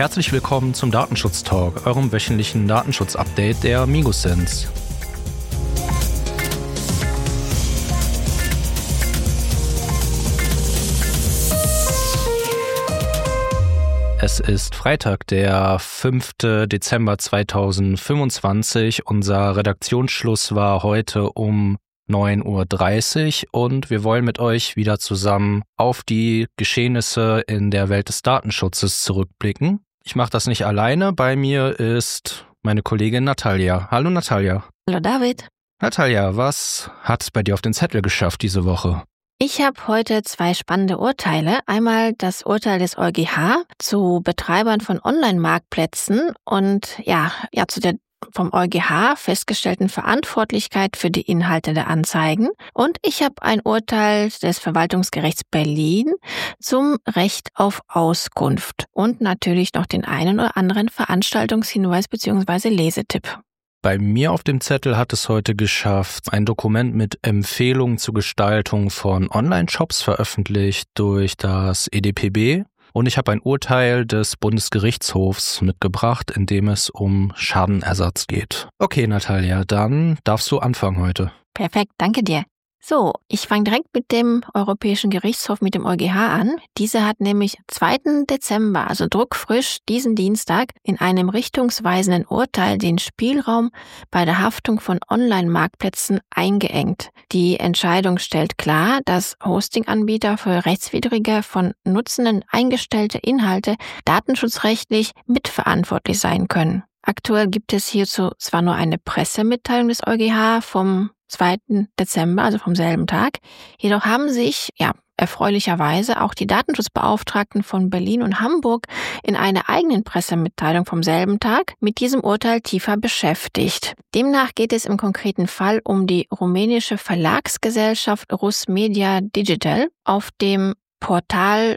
Herzlich willkommen zum Datenschutz-Talk, eurem wöchentlichen Datenschutz-Update der MigoSense. Es ist Freitag, der 5. Dezember 2025. Unser Redaktionsschluss war heute um 9:30 Uhr und wir wollen mit euch wieder zusammen auf die Geschehnisse in der Welt des Datenschutzes zurückblicken. Ich mache das nicht alleine. Bei mir ist meine Kollegin Natalia. Hallo Natalia. Hallo David. Natalia, was hat es bei dir auf den Zettel geschafft diese Woche? Ich habe heute 2 spannende Urteile. Einmal das Urteil des EuGH zu Betreibern von Online-Marktplätzen und zu der vom EuGH festgestellten Verantwortlichkeit für die Inhalte der Anzeigen. Und ich habe ein Urteil des Verwaltungsgerichts Berlin zum Recht auf Auskunft und natürlich noch den einen oder anderen Veranstaltungshinweis bzw. Lesetipp. Bei mir auf dem Zettel hat es heute geschafft, ein Dokument mit Empfehlungen zur Gestaltung von Online-Shops veröffentlicht durch das EDPB. Und ich habe ein Urteil des Bundesgerichtshofs mitgebracht, in dem es um Schadenersatz geht. Okay, Natalia, dann darfst du anfangen heute. Perfekt, danke dir. So, ich fange direkt mit dem Europäischen Gerichtshof, mit dem EuGH an. Dieser hat nämlich am 2. Dezember, also druckfrisch, diesen Dienstag, in einem richtungsweisenden Urteil den Spielraum bei der Haftung von Online-Marktplätzen eingeengt. Die Entscheidung stellt klar, dass Hosting-Anbieter für rechtswidrige, von Nutzenden eingestellte Inhalte datenschutzrechtlich mitverantwortlich sein können. Aktuell gibt es hierzu zwar nur eine Pressemitteilung des EuGH vom 2. Dezember, also vom selben Tag. Jedoch haben sich, erfreulicherweise auch die Datenschutzbeauftragten von Berlin und Hamburg in einer eigenen Pressemitteilung vom selben Tag mit diesem Urteil tiefer beschäftigt. Demnach geht es im konkreten Fall um die rumänische Verlagsgesellschaft Rusmedia Digital. Auf dem Portal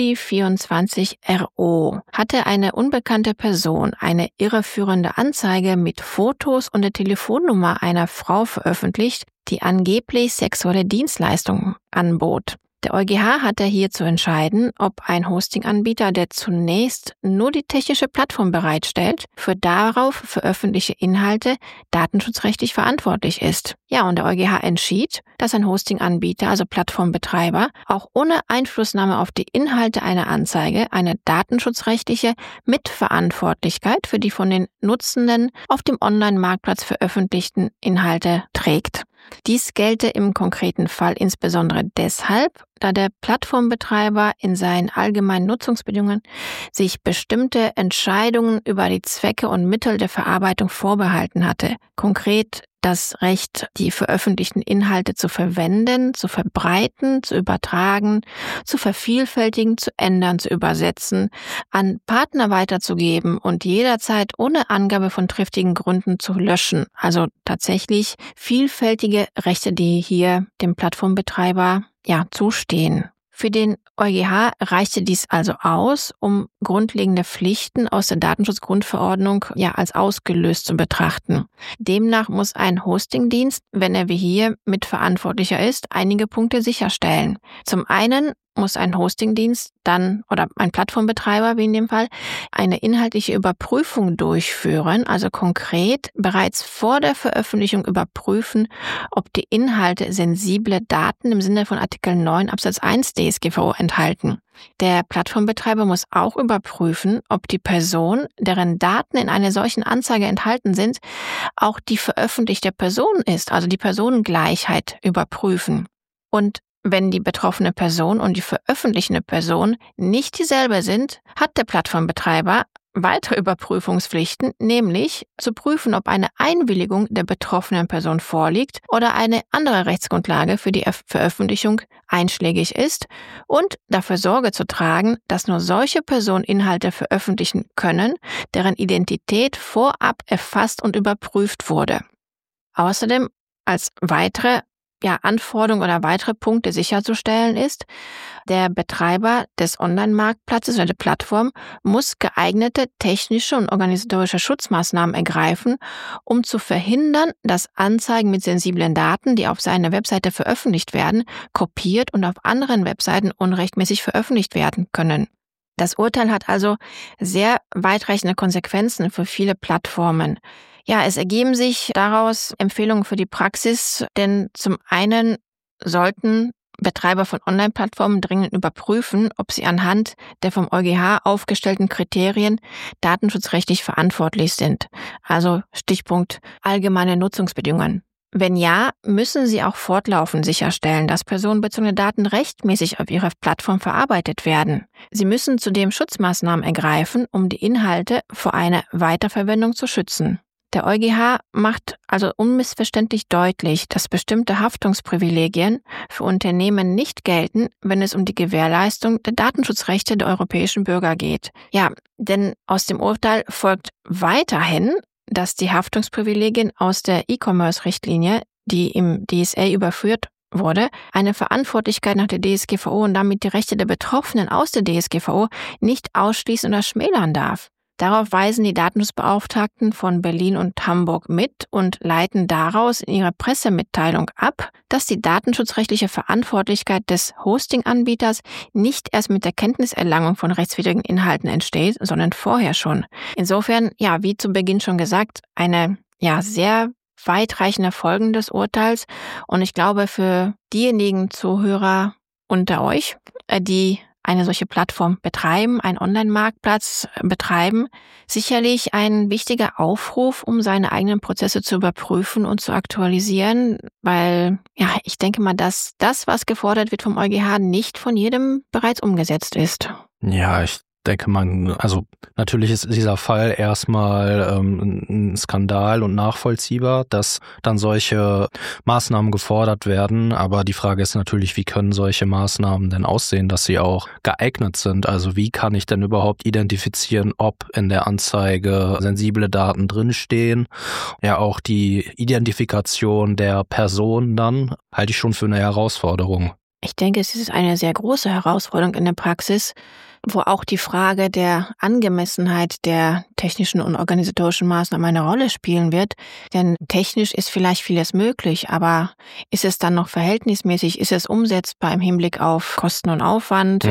Publi24.ro hatte eine unbekannte Person eine irreführende Anzeige mit Fotos und der Telefonnummer einer Frau veröffentlicht, die angeblich sexuelle Dienstleistungen anbot. Der EuGH hatte hier zu entscheiden, ob ein Hosting-Anbieter, der zunächst nur die technische Plattform bereitstellt, für darauf veröffentlichte Inhalte datenschutzrechtlich verantwortlich ist. Ja, und der EuGH entschied, dass ein Hosting-Anbieter, also Plattformbetreiber, auch ohne Einflussnahme auf die Inhalte einer Anzeige eine datenschutzrechtliche Mitverantwortlichkeit für die von den Nutzenden auf dem Online-Marktplatz veröffentlichten Inhalte trägt. Dies gelte im konkreten Fall insbesondere deshalb, da der Plattformbetreiber in seinen allgemeinen Nutzungsbedingungen sich bestimmte Entscheidungen über die Zwecke und Mittel der Verarbeitung vorbehalten hatte. Konkret das Recht, die veröffentlichten Inhalte zu verwenden, zu verbreiten, zu übertragen, zu vervielfältigen, zu ändern, zu übersetzen, an Partner weiterzugeben und jederzeit ohne Angabe von triftigen Gründen zu löschen. Also tatsächlich vielfältige Rechte, die hier dem Plattformbetreiber zustehen. Für den EuGH reichte dies also aus, um grundlegende Pflichten aus der Datenschutzgrundverordnung als ausgelöst zu betrachten. Demnach muss ein Hostingdienst, wenn er wie hier mitverantwortlicher ist, einige Punkte sicherstellen. Zum einen muss ein Hostingdienst dann oder ein Plattformbetreiber, wie in dem Fall, eine inhaltliche Überprüfung durchführen, also konkret bereits vor der Veröffentlichung überprüfen, ob die Inhalte sensible Daten im Sinne von Artikel 9 Absatz 1 DSGVO enthalten. Der Plattformbetreiber muss auch überprüfen, ob die Person, deren Daten in einer solchen Anzeige enthalten sind, auch die veröffentlichte Person ist, also die Personengleichheit überprüfen. Und wenn die betroffene Person und die veröffentlichende Person nicht dieselbe sind, hat der Plattformbetreiber weitere Überprüfungspflichten, nämlich zu prüfen, ob eine Einwilligung der betroffenen Person vorliegt oder eine andere Rechtsgrundlage für die Veröffentlichung einschlägig ist und dafür Sorge zu tragen, dass nur solche Personen Inhalte veröffentlichen können, deren Identität vorab erfasst und überprüft wurde. Außerdem als weitere Anforderung oder weitere Punkte sicherzustellen ist, der Betreiber des Online-Marktplatzes oder der Plattform muss geeignete technische und organisatorische Schutzmaßnahmen ergreifen, um zu verhindern, dass Anzeigen mit sensiblen Daten, die auf seiner Webseite veröffentlicht werden, kopiert und auf anderen Webseiten unrechtmäßig veröffentlicht werden können. Das Urteil hat also sehr weitreichende Konsequenzen für viele Plattformen. Ja, es ergeben sich daraus Empfehlungen für die Praxis, denn zum einen sollten Betreiber von Online-Plattformen dringend überprüfen, ob sie anhand der vom EuGH aufgestellten Kriterien datenschutzrechtlich verantwortlich sind. Also Stichpunkt allgemeine Nutzungsbedingungen. Wenn ja, müssen sie auch fortlaufend sicherstellen, dass personenbezogene Daten rechtmäßig auf ihrer Plattform verarbeitet werden. Sie müssen zudem Schutzmaßnahmen ergreifen, um die Inhalte vor einer Weiterverwendung zu schützen. Der EuGH macht also unmissverständlich deutlich, dass bestimmte Haftungsprivilegien für Unternehmen nicht gelten, wenn es um die Gewährleistung der Datenschutzrechte der europäischen Bürger geht. Ja, denn aus dem Urteil folgt weiterhin, dass die Haftungsprivilegien aus der E-Commerce-Richtlinie, die im DSA überführt wurde, eine Verantwortlichkeit nach der DSGVO und damit die Rechte der Betroffenen aus der DSGVO nicht ausschließen oder schmälern darf. Darauf weisen die Datenschutzbeauftragten von Berlin und Hamburg mit und leiten daraus in ihrer Pressemitteilung ab, dass die datenschutzrechtliche Verantwortlichkeit des Hosting-Anbieters nicht erst mit der Kenntniserlangung von rechtswidrigen Inhalten entsteht, sondern vorher schon. Insofern, ja, wie zu Beginn schon gesagt, eine sehr weitreichende Folgen des Urteils. Und ich glaube, für diejenigen Zuhörer unter euch, die eine solche Plattform betreiben, einen Online-Marktplatz betreiben, sicherlich ein wichtiger Aufruf, um seine eigenen Prozesse zu überprüfen und zu aktualisieren, weil ich denke mal, dass das, was gefordert wird vom EuGH, nicht von jedem bereits umgesetzt ist. Ja, ich denke natürlich ist dieser Fall erstmal ein Skandal und nachvollziehbar, dass dann solche Maßnahmen gefordert werden. Aber die Frage ist natürlich, wie können solche Maßnahmen denn aussehen, dass sie auch geeignet sind? Also wie kann ich denn überhaupt identifizieren, ob in der Anzeige sensible Daten drinstehen? Ja, auch die Identifikation der Person dann halte ich schon für eine Herausforderung. Ich denke, es ist eine sehr große Herausforderung in der Praxis, wo auch die Frage der Angemessenheit der technischen und organisatorischen Maßnahmen eine Rolle spielen wird. Denn technisch ist vielleicht vieles möglich, aber ist es dann noch verhältnismäßig? Ist es umsetzbar im Hinblick auf Kosten und Aufwand?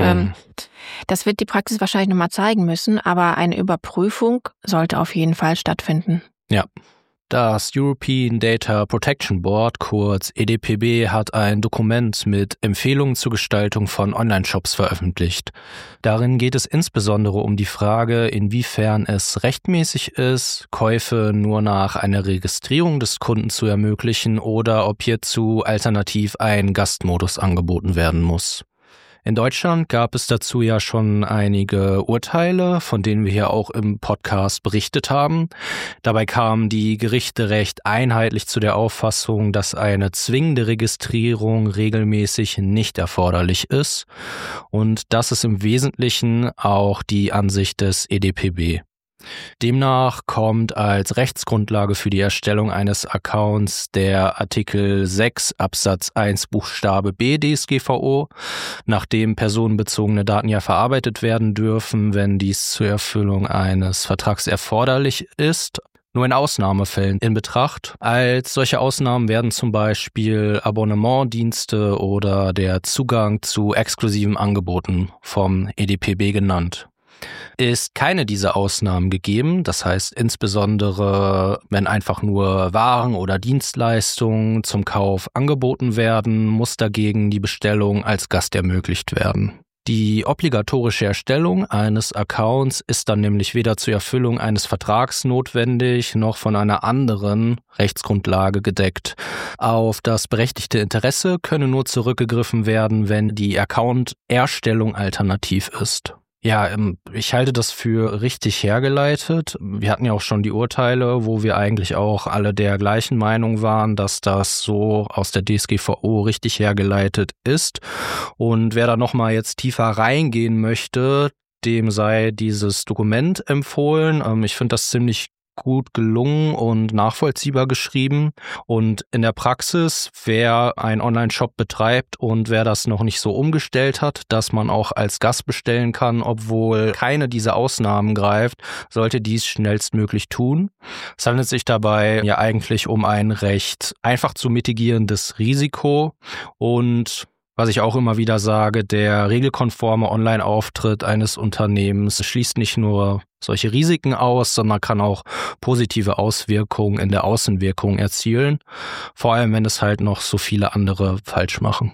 Das wird die Praxis wahrscheinlich nochmal zeigen müssen, aber eine Überprüfung sollte auf jeden Fall stattfinden. Ja. Das European Data Protection Board, kurz EDPB, hat ein Dokument mit Empfehlungen zur Gestaltung von Online-Shops veröffentlicht. Darin geht es insbesondere um die Frage, inwiefern es rechtmäßig ist, Käufe nur nach einer Registrierung des Kunden zu ermöglichen oder ob hierzu alternativ ein Gastmodus angeboten werden muss. In Deutschland gab es dazu ja schon einige Urteile, von denen wir hier auch im Podcast berichtet haben. Dabei kamen die Gerichte recht einheitlich zu der Auffassung, dass eine zwingende Registrierung regelmäßig nicht erforderlich ist. Und das ist im Wesentlichen auch die Ansicht des EDPB. Demnach kommt als Rechtsgrundlage für die Erstellung eines Accounts der Artikel 6 Absatz 1 Buchstabe B DSGVO, nachdem personenbezogene Daten ja verarbeitet werden dürfen, wenn dies zur Erfüllung eines Vertrags erforderlich ist, nur in Ausnahmefällen in Betracht. Als solche Ausnahmen werden zum Beispiel Abonnementdienste oder der Zugang zu exklusiven Angeboten vom EDPB genannt. Ist keine dieser Ausnahmen gegeben, das heißt insbesondere, wenn einfach nur Waren oder Dienstleistungen zum Kauf angeboten werden, muss dagegen die Bestellung als Gast ermöglicht werden. Die obligatorische Erstellung eines Accounts ist dann nämlich weder zur Erfüllung eines Vertrags notwendig, noch von einer anderen Rechtsgrundlage gedeckt. Auf das berechtigte Interesse könne nur zurückgegriffen werden, wenn die Account-Erstellung alternativ ist. Ja, ich halte das für richtig hergeleitet. Wir hatten ja auch schon die Urteile, wo wir eigentlich auch alle der gleichen Meinung waren, dass das so aus der DSGVO richtig hergeleitet ist. Und wer da nochmal jetzt tiefer reingehen möchte, dem sei dieses Dokument empfohlen. Ich finde das ziemlich gut gelungen und nachvollziehbar geschrieben. Und in der Praxis, wer einen Online-Shop betreibt und wer das noch nicht so umgestellt hat, dass man auch als Gast bestellen kann, obwohl keine dieser Ausnahmen greift, sollte dies schnellstmöglich tun. Es handelt sich dabei ja eigentlich um ein recht einfach zu mitigierendes Risiko und Was ich auch immer wieder sage, der regelkonforme Online-Auftritt eines Unternehmens schließt nicht nur solche Risiken aus, sondern kann auch positive Auswirkungen in der Außenwirkung erzielen. Vor allem, wenn es halt noch so viele andere falsch machen.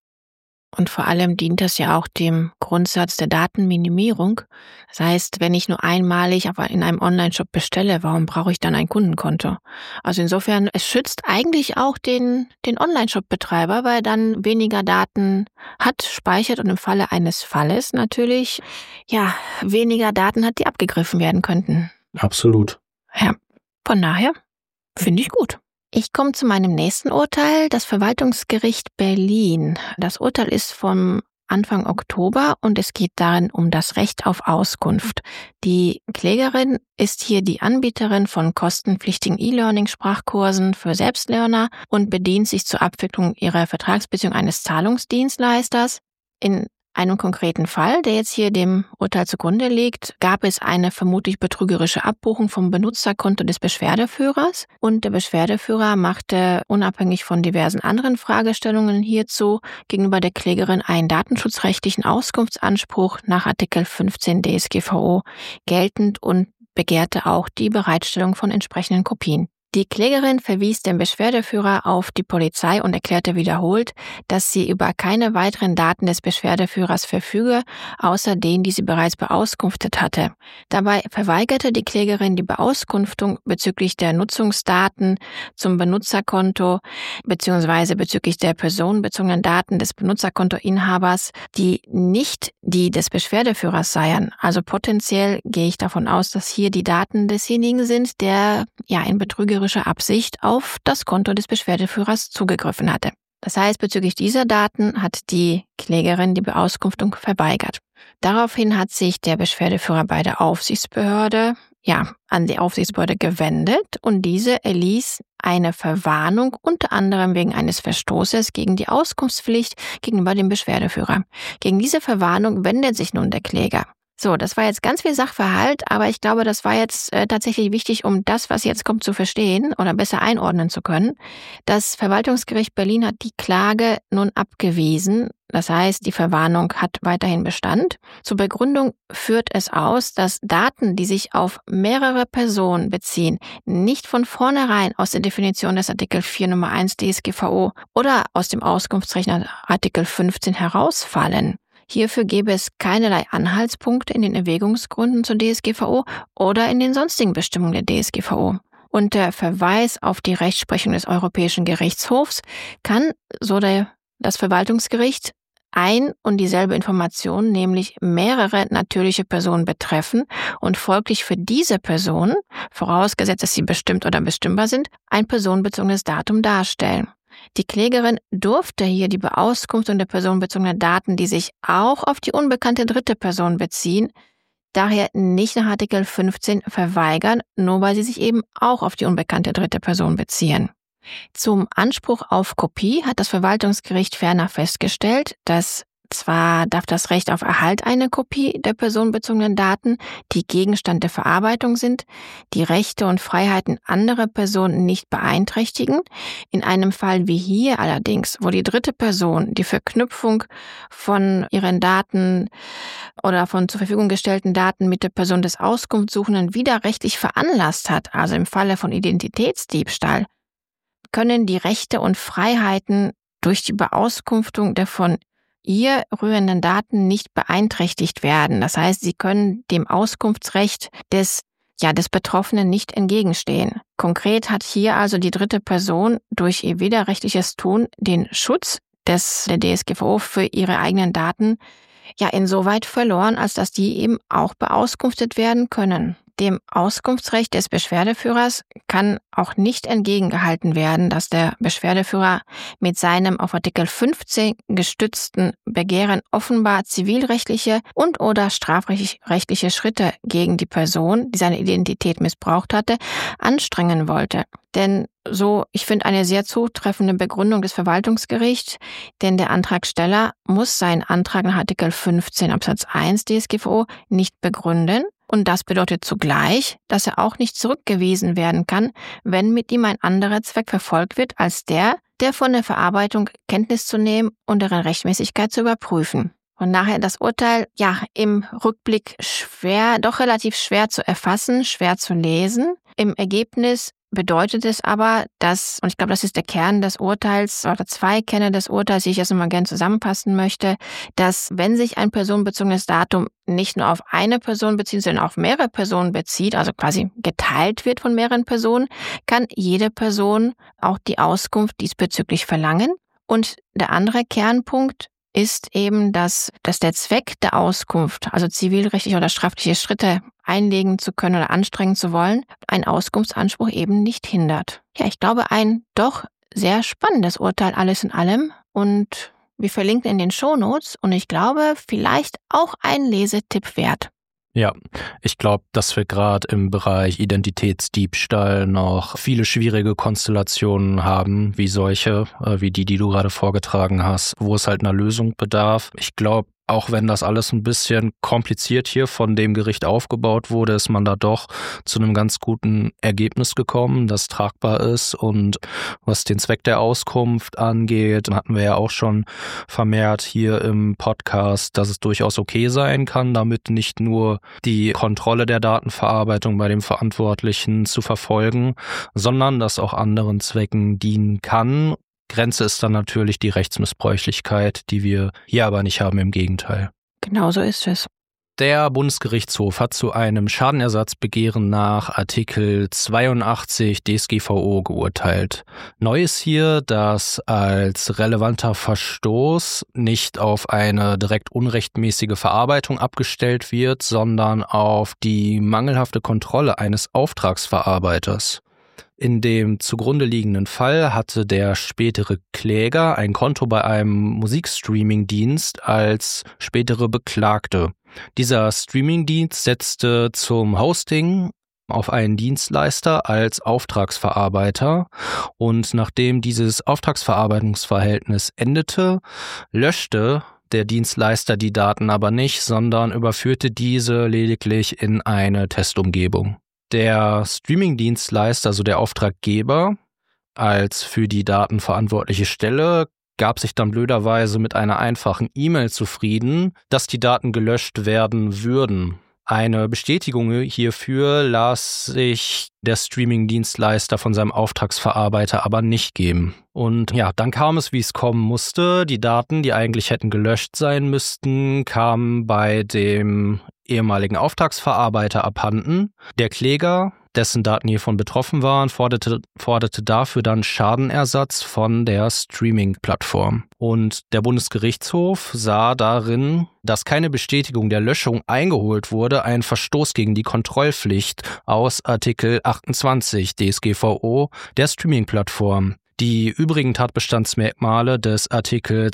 Und vor allem dient das ja auch dem Grundsatz der Datenminimierung. Das heißt, wenn ich nur einmalig in einem Online-Shop bestelle, warum brauche ich dann ein Kundenkonto? Also insofern, es schützt eigentlich auch den Online-Shop-Betreiber, weil er dann weniger Daten speichert und im Falle eines Falles natürlich, weniger Daten hat, die abgegriffen werden könnten. Absolut. Ja, von daher finde ich gut. Ich komme zu meinem nächsten Urteil, das Verwaltungsgericht Berlin. Das Urteil ist vom Anfang Oktober und es geht darin um das Recht auf Auskunft. Die Klägerin ist hier die Anbieterin von kostenpflichtigen E-Learning-Sprachkursen für Selbstlerner und bedient sich zur Abwicklung ihrer Vertragsbeziehung eines Zahlungsdienstleisters. In einem konkreten Fall, der jetzt hier dem Urteil zugrunde liegt, gab es eine vermutlich betrügerische Abbuchung vom Benutzerkonto des Beschwerdeführers und der Beschwerdeführer machte unabhängig von diversen anderen Fragestellungen hierzu gegenüber der Klägerin einen datenschutzrechtlichen Auskunftsanspruch nach Artikel 15 DSGVO geltend und begehrte auch die Bereitstellung von entsprechenden Kopien. Die Klägerin verwies den Beschwerdeführer auf die Polizei und erklärte wiederholt, dass sie über keine weiteren Daten des Beschwerdeführers verfüge, außer denen, die sie bereits beauskunftet hatte. Dabei verweigerte die Klägerin die Beauskunftung bezüglich der Nutzungsdaten zum Benutzerkonto bzw. bezüglich der personenbezogenen Daten des Benutzerkontoinhabers, die nicht die des Beschwerdeführers seien. Also potenziell gehe ich davon aus, dass hier die Daten desjenigen sind, der in betrügerischer Absicht auf das Konto des Beschwerdeführers zugegriffen hatte. Das heißt, bezüglich dieser Daten hat die Klägerin die Beauskunftung verweigert. Daraufhin hat sich der Beschwerdeführer bei der Aufsichtsbehörde an die Aufsichtsbehörde gewendet und diese erließ eine Verwarnung unter anderem wegen eines Verstoßes gegen die Auskunftspflicht gegenüber dem Beschwerdeführer. Gegen diese Verwarnung wendet sich nun der Kläger. So, das war jetzt ganz viel Sachverhalt, aber ich glaube, das war jetzt tatsächlich wichtig, um das, was jetzt kommt, zu verstehen oder besser einordnen zu können. Das Verwaltungsgericht Berlin hat die Klage nun abgewiesen. Das heißt, die Verwarnung hat weiterhin Bestand. Zur Begründung führt es aus, dass Daten, die sich auf mehrere Personen beziehen, nicht von vornherein aus der Definition des Artikel 4 Nummer 1 DSGVO oder aus dem Auskunftsrecht Artikel 15 herausfallen. Hierfür gäbe es keinerlei Anhaltspunkte in den Erwägungsgründen zur DSGVO oder in den sonstigen Bestimmungen der DSGVO. Und der Verweis auf die Rechtsprechung des Europäischen Gerichtshofs kann, so das Verwaltungsgericht, ein und dieselbe Information, nämlich mehrere natürliche Personen betreffen und folglich für diese Personen, vorausgesetzt, dass sie bestimmt oder bestimmbar sind, ein personenbezogenes Datum darstellen. Die Klägerin durfte hier die Beauskunftung der personenbezogenen Daten, die sich auch auf die unbekannte dritte Person beziehen, daher nicht nach Artikel 15 verweigern, nur weil sie sich eben auch auf die unbekannte dritte Person beziehen. Zum Anspruch auf Kopie hat das Verwaltungsgericht ferner festgestellt, dass zwar darf das Recht auf Erhalt einer Kopie der personenbezogenen Daten, die Gegenstand der Verarbeitung sind, die Rechte und Freiheiten anderer Personen nicht beeinträchtigen. In einem Fall wie hier allerdings, wo die dritte Person die Verknüpfung von ihren Daten oder von zur Verfügung gestellten Daten mit der Person des Auskunftssuchenden widerrechtlich veranlasst hat, also im Falle von Identitätsdiebstahl, können die Rechte und Freiheiten durch die Beauskunftung der von ihr rührenden Daten nicht beeinträchtigt werden. Das heißt, sie können dem Auskunftsrecht des Betroffenen nicht entgegenstehen. Konkret hat hier also die dritte Person durch ihr widerrechtliches Tun den Schutz der DSGVO für ihre eigenen Daten insoweit verloren, als dass die eben auch beauskunftet werden können. Dem Auskunftsrecht des Beschwerdeführers kann auch nicht entgegengehalten werden, dass der Beschwerdeführer mit seinem auf Artikel 15 gestützten Begehren offenbar zivilrechtliche und oder strafrechtliche Schritte gegen die Person, die seine Identität missbraucht hatte, anstrengen wollte. Denn ich finde eine sehr zutreffende Begründung des Verwaltungsgerichts, denn der Antragsteller muss seinen Antrag nach Artikel 15 Absatz 1 DSGVO nicht begründen, Und das bedeutet zugleich, dass er auch nicht zurückgewiesen werden kann, wenn mit ihm ein anderer Zweck verfolgt wird, als der von der Verarbeitung Kenntnis zu nehmen und deren Rechtmäßigkeit zu überprüfen. Und nachher das Urteil, im Rückblick relativ schwer zu erfassen, schwer zu lesen. Im Ergebnis bedeutet es aber, dass, und ich glaube, das ist der Kern des Urteils oder zwei Kerne des Urteils, die ich jetzt mal gerne zusammenfassen möchte, dass wenn sich ein personenbezogenes Datum nicht nur auf eine Person bzw. auf mehrere Personen bezieht, also quasi geteilt wird von mehreren Personen, kann jede Person auch die Auskunft diesbezüglich verlangen. Und der andere Kernpunkt ist eben, dass der Zweck der Auskunft, also zivilrechtliche oder strafrechtliche Schritte einlegen zu können oder anstrengen zu wollen, einen Auskunftsanspruch eben nicht hindert. Ja, ich glaube, ein doch sehr spannendes Urteil alles in allem, und wir verlinken in den Shownotes, und ich glaube, vielleicht auch ein Lesetipp wert. Ja, ich glaube, dass wir gerade im Bereich Identitätsdiebstahl noch viele schwierige Konstellationen haben, wie solche, wie die du gerade vorgetragen hast, wo es halt einer Lösung bedarf. Ich glaube, auch wenn das alles ein bisschen kompliziert hier von dem Gericht aufgebaut wurde, ist man da doch zu einem ganz guten Ergebnis gekommen, das tragbar ist. Und was den Zweck der Auskunft angeht, hatten wir ja auch schon vermehrt hier im Podcast, dass es durchaus okay sein kann, damit nicht nur die Kontrolle der Datenverarbeitung bei dem Verantwortlichen zu verfolgen, sondern dass auch anderen Zwecken dienen kann. Grenze ist dann natürlich die Rechtsmissbräuchlichkeit, die wir hier aber nicht haben, im Gegenteil. Genau so ist es. Der Bundesgerichtshof hat zu einem Schadenersatzbegehren nach Artikel 82 DSGVO geurteilt. Neu ist hier, dass als relevanter Verstoß nicht auf eine direkt unrechtmäßige Verarbeitung abgestellt wird, sondern auf die mangelhafte Kontrolle eines Auftragsverarbeiters. In dem zugrunde liegenden Fall hatte der spätere Kläger ein Konto bei einem Musikstreaming-Dienst als spätere Beklagte. Dieser Streaming-Dienst setzte zum Hosting auf einen Dienstleister als Auftragsverarbeiter, und nachdem dieses Auftragsverarbeitungsverhältnis endete, löschte der Dienstleister die Daten aber nicht, sondern überführte diese lediglich in eine Testumgebung. Der Streaming-Dienstleister, also der Auftraggeber, als für die Daten verantwortliche Stelle, gab sich dann blöderweise mit einer einfachen E-Mail zufrieden, dass die Daten gelöscht werden würden. Eine Bestätigung hierfür las sich der Streaming-Dienstleister von seinem Auftragsverarbeiter aber nicht geben. Und ja, dann kam es, wie es kommen musste. Die Daten, die eigentlich hätten gelöscht sein müssten, kamen bei dem ehemaligen Auftragsverarbeiter abhanden. Der Kläger, dessen Daten hiervon betroffen waren, forderte dafür dann Schadenersatz von der Streaming-Plattform. Und der Bundesgerichtshof sah darin, dass keine Bestätigung der Löschung eingeholt wurde, ein Verstoß gegen die Kontrollpflicht aus Artikel 28 DSGVO der Streaming-Plattform. Die übrigen Tatbestandsmerkmale des Artikel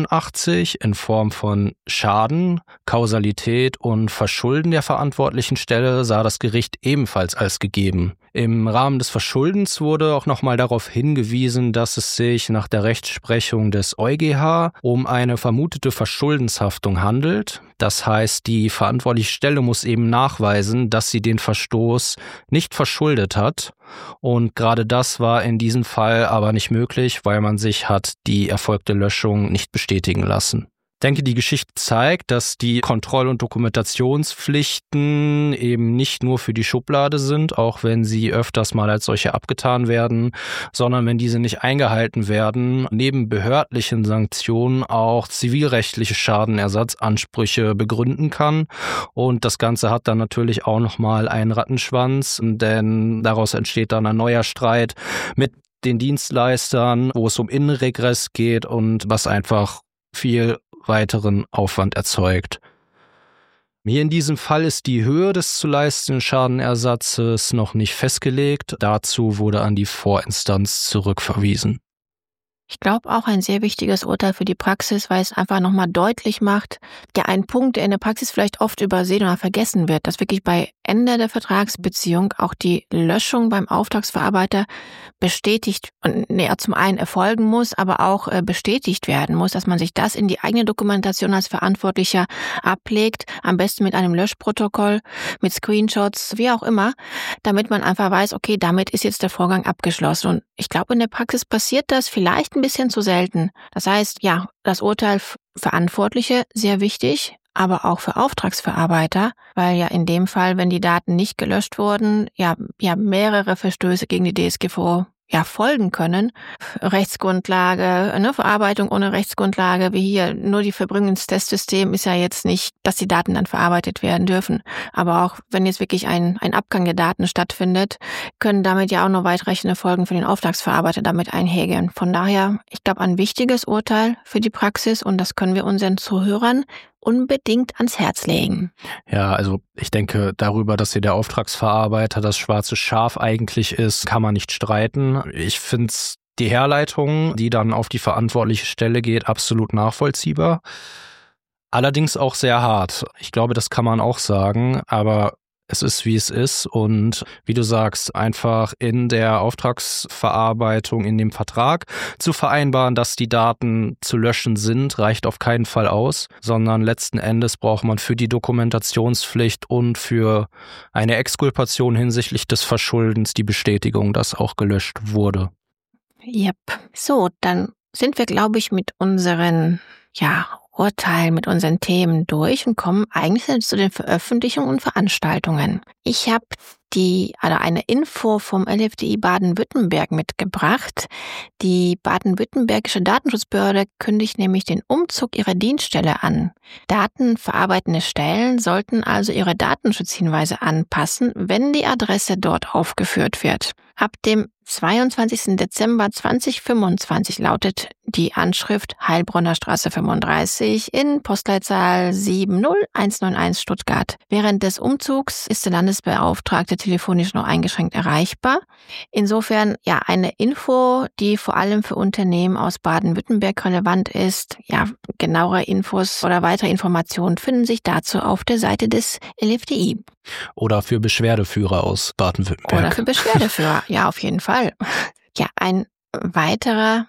82 in Form von Schaden, Kausalität und Verschulden der verantwortlichen Stelle sah das Gericht ebenfalls als gegeben. Im Rahmen des Verschuldens wurde auch nochmal darauf hingewiesen, dass es sich nach der Rechtsprechung des EuGH um eine vermutete Verschuldenshaftung handelt. Das heißt, die verantwortliche Stelle muss eben nachweisen, dass sie den Verstoß nicht verschuldet hat. Und gerade das war in diesem Fall aber nicht möglich, weil man sich hat die erfolgte Löschung nicht bestätigen lassen. Ich denke, die Geschichte zeigt, dass die Kontroll- und Dokumentationspflichten eben nicht nur für die Schublade sind, auch wenn sie öfters mal als solche abgetan werden, sondern wenn diese nicht eingehalten werden, neben behördlichen Sanktionen auch zivilrechtliche Schadenersatzansprüche begründen kann. Und das Ganze hat dann natürlich auch nochmal einen Rattenschwanz, denn daraus entsteht dann ein neuer Streit mit den Dienstleistern, wo es um Innenregress geht und was einfach viel weiteren Aufwand erzeugt. Hier in diesem Fall ist die Höhe des zu leistenden Schadenersatzes noch nicht festgelegt. Dazu wurde an die Vorinstanz zurückverwiesen. Ich glaube auch ein sehr wichtiges Urteil für die Praxis, weil es einfach nochmal deutlich macht, ja, ein Punkt, der in der Praxis vielleicht oft übersehen oder vergessen wird, dass wirklich bei Ende der Vertragsbeziehung auch die Löschung beim Auftragsverarbeiter bestätigt und zum einen erfolgen muss, aber auch bestätigt werden muss, dass man sich das in die eigene Dokumentation als Verantwortlicher ablegt, am besten mit einem Löschprotokoll, mit Screenshots, wie auch immer, damit man einfach weiß, okay, damit ist jetzt der Vorgang abgeschlossen. Und ich glaube, in der Praxis passiert das vielleicht ein bisschen zu selten. Das heißt, ja, das Urteil Verantwortliche, sehr wichtig, aber auch für Auftragsverarbeiter, weil ja in dem Fall, wenn die Daten nicht gelöscht wurden, ja mehrere Verstöße gegen die DSGVO folgen können. Rechtsgrundlage, Verarbeitung ohne Rechtsgrundlage, wie hier, nur die Verbringungstestsystem ist ja jetzt nicht, dass die Daten dann verarbeitet werden dürfen. Aber auch wenn jetzt wirklich ein Abgang der Daten stattfindet, können damit ja auch noch weitreichende Folgen für den Auftragsverarbeiter damit einhergehen. Von daher, ich glaube, ein wichtiges Urteil für die Praxis und das können wir unseren Zuhörern unbedingt ans Herz legen. Ja, also ich denke, darüber, dass hier der Auftragsverarbeiter das schwarze Schaf eigentlich ist, kann man nicht streiten. Ich finde die Herleitung, die dann auf die verantwortliche Stelle geht, absolut nachvollziehbar. Allerdings auch sehr hart. Ich glaube, das kann man auch sagen, aber es ist, wie es ist und wie du sagst, einfach in der Auftragsverarbeitung, in dem Vertrag zu vereinbaren, dass die Daten zu löschen sind, reicht auf keinen Fall aus, sondern letzten Endes braucht man für die Dokumentationspflicht und für eine Exkulpation hinsichtlich des Verschuldens die Bestätigung, dass auch gelöscht wurde. Yep. So, dann sind wir, glaube ich, mit unseren, Urteilen, mit unseren Themen durch und kommen eigentlich zu den Veröffentlichungen und Veranstaltungen. Ich habe eine Info vom LFDI Baden-Württemberg mitgebracht. Die baden-württembergische Datenschutzbehörde kündigt nämlich den Umzug ihrer Dienststelle an. Datenverarbeitende Stellen sollten also ihre Datenschutzhinweise anpassen, wenn die Adresse dort aufgeführt wird. Ab dem 22. Dezember 2025 lautet die Anschrift Heilbronner Straße 35 in Postleitzahl 70191 Stuttgart. Während des Umzugs ist der Landesbeauftragte telefonisch nur eingeschränkt erreichbar. Insofern eine Info, die vor allem für Unternehmen aus Baden-Württemberg relevant ist. Genauere Infos oder weitere Informationen finden sich dazu auf der Seite des LFDI. Oder für Beschwerdeführer aus Baden-Württemberg. Oder für Beschwerdeführer, ja, auf jeden Fall. Ja, ein weiterer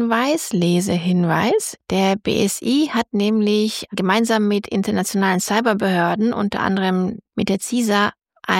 Lesehinweis. Der BSI hat nämlich gemeinsam mit internationalen Cyberbehörden, unter anderem mit der CISA,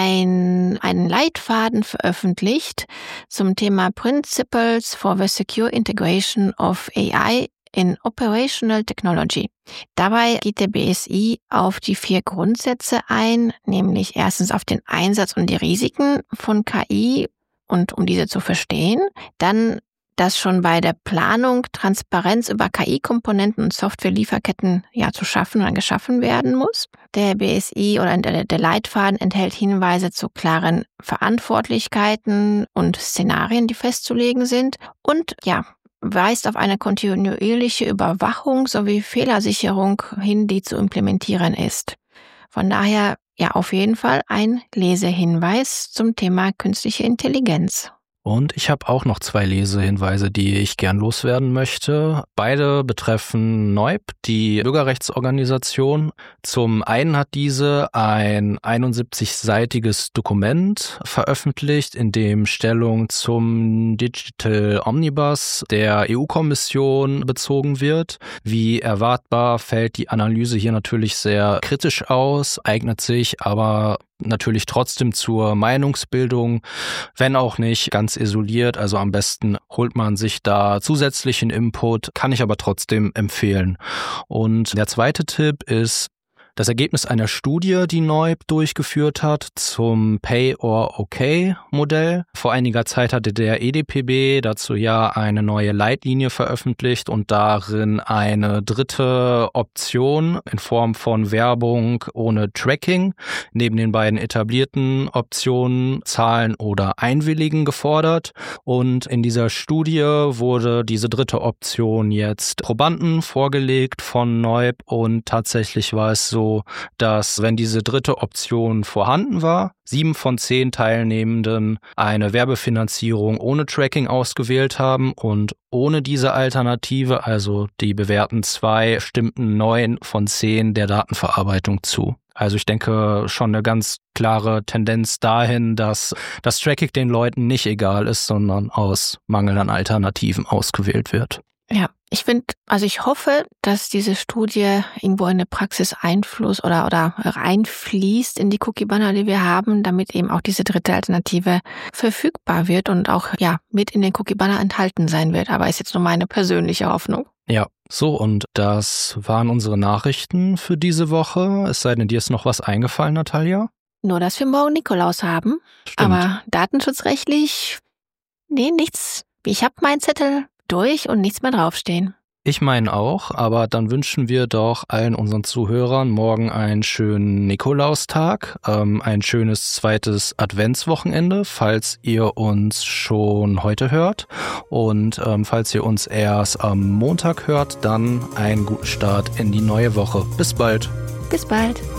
einen Leitfaden veröffentlicht zum Thema Principles for the Secure Integration of AI in Operational Technology. Dabei geht der BSI auf die 4 Grundsätze ein, nämlich erstens auf den Einsatz und die Risiken von KI und um diese zu verstehen, dann dass schon bei der Planung Transparenz über KI-Komponenten und Software-Lieferketten zu schaffen oder geschaffen werden muss. Der BSI oder der Leitfaden enthält Hinweise zu klaren Verantwortlichkeiten und Szenarien, die festzulegen sind und weist auf eine kontinuierliche Überwachung sowie Fehlersicherung hin, die zu implementieren ist. Von daher auf jeden Fall ein Lesehinweis zum Thema künstliche Intelligenz. Und ich habe auch noch 2 Lesehinweise, die ich gern loswerden möchte. Beide betreffen NEUB, die Bürgerrechtsorganisation. Zum einen hat diese ein 71-seitiges Dokument veröffentlicht, in dem Stellung zum Digital Omnibus der EU-Kommission bezogen wird. Wie erwartbar fällt die Analyse hier natürlich sehr kritisch aus, eignet sich aber natürlich trotzdem zur Meinungsbildung, wenn auch nicht ganz isoliert. Also am besten holt man sich da zusätzlichen Input, kann ich aber trotzdem empfehlen. Und der zweite Tipp ist das Ergebnis einer Studie, die NEUB durchgeführt hat zum Pay-or-OK-Modell. Vor einiger Zeit hatte der EDPB dazu eine neue Leitlinie veröffentlicht und darin eine dritte Option in Form von Werbung ohne Tracking neben den beiden etablierten Optionen Zahlen oder Einwilligen gefordert. Und in dieser Studie wurde diese dritte Option jetzt Probanden vorgelegt von NEUB und tatsächlich war es so, so, dass wenn diese dritte Option vorhanden war, 7 von 10 Teilnehmenden eine Werbefinanzierung ohne Tracking ausgewählt haben und ohne diese Alternative, also die bewährten 2, stimmten 9 von 10 der Datenverarbeitung zu. Also ich denke schon eine ganz klare Tendenz dahin, dass das Tracking den Leuten nicht egal ist, sondern aus Mangel an Alternativen ausgewählt wird. Ja, ich hoffe, dass diese Studie irgendwo in eine Praxis Einfluss oder reinfließt in die Cookie-Banner, die wir haben, damit eben auch diese dritte Alternative verfügbar wird und auch mit in den Cookie-Banner enthalten sein wird. Aber ist jetzt nur meine persönliche Hoffnung. Ja, so, und das waren unsere Nachrichten für diese Woche. Es sei denn, dir ist noch was eingefallen, Natalia? Nur, dass wir morgen Nikolaus haben. Stimmt. Aber datenschutzrechtlich, nichts. Ich habe meinen Zettel durch und nichts mehr draufstehen. Ich meine auch, aber dann wünschen wir doch allen unseren Zuhörern morgen einen schönen Nikolaustag, ein schönes zweites Adventswochenende, falls ihr uns schon heute hört. Und falls ihr uns erst am Montag hört, dann einen guten Start in die neue Woche. Bis bald. Bis bald.